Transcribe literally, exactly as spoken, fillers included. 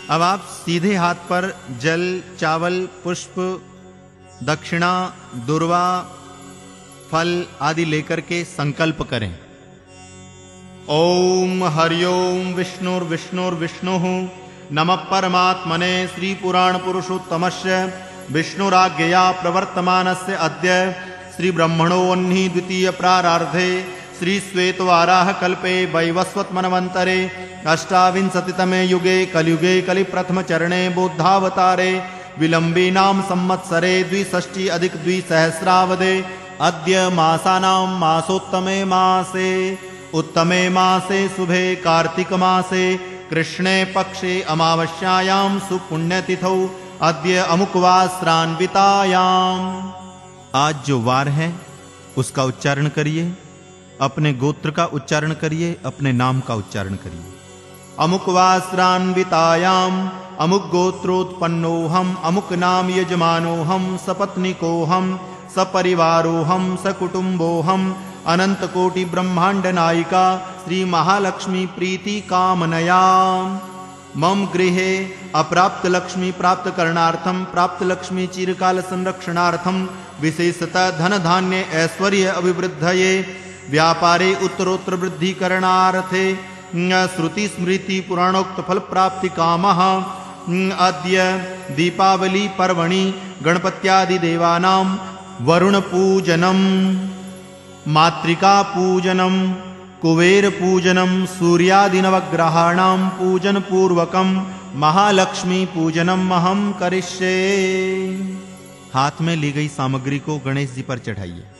अब आप सीधे हाथ पर जल, चावल, पुष्प, दक्षिणा, दुर्वा, फल आदि लेकर के संकल्प करें। ओम हरिओम विष्णुर्विष्णुर्विष्णुः नमः परमात्मने श्री पुराण पुरुषोत्तमस्य विष्णुराज्ञया प्रवर्तमानस्य अद्य श्री ब्रह्मणोऽह्नि द्वितीय प्रारार्धे श्री श्वेतवाराह कल्पे वैवस्वत मनवंतरे अष्टाविंशतितमे युगे कलियुगे कलि प्रथम चरणे बुद्धावतारे विलंबीनां संवत्सरे द्विषष्टि अधिक द्विसहस्रावदे अद्य मासानां मासोत्तमे मासे उत्तमे मासे शुभे कार्तिक मासे कृष्णे पक्षे अमावस्यायां सुपुण्यतिथौ अद्य अमुकवास्रान्वितायाम्। आज जो वार है उसका उच्चारण करिए, अपने गोत्र का उच्चारण करिए, अपने नाम का उच्चारण करिए। अमुकवास्रान्वितायाम् अमुक गोत्रोत्पन्नोऽहम् अमुक नाम यजमानोऽहम् सपत्निकोऽहम् सपरिवारोऽहम् सकुटुम्बोऽहम् अनंत कोटि ब्रह्मांड नायिका श्री महालक्ष्मी प्रीति कामनया मम गृहे अप्राप्त लक्ष्मी प्राप्त करणार्थम प्राप्त लक्ष्मी चिरकाल संरक्षणार्थम विशेषतः धन धान्य ऐश्वर्य अभिवृद्धये व्यापारे उत्तरोत्तर वृद्धि करणार्थे श्रुति स्मृति पुराणोक्त फल प्राप्ति कामः अद्य दीपावली पर्वणि गणपत्यादि देवानां वरुण पूजनम मातृका पूजनम कुबेर पूजनम सूर्यादि नवग्रहाणां पूजन पूर्वकम महालक्ष्मी पूजनम अहम करिष्ये। हाथ में ली गई सामग्री को गणेश जी पर चढ़ाइए।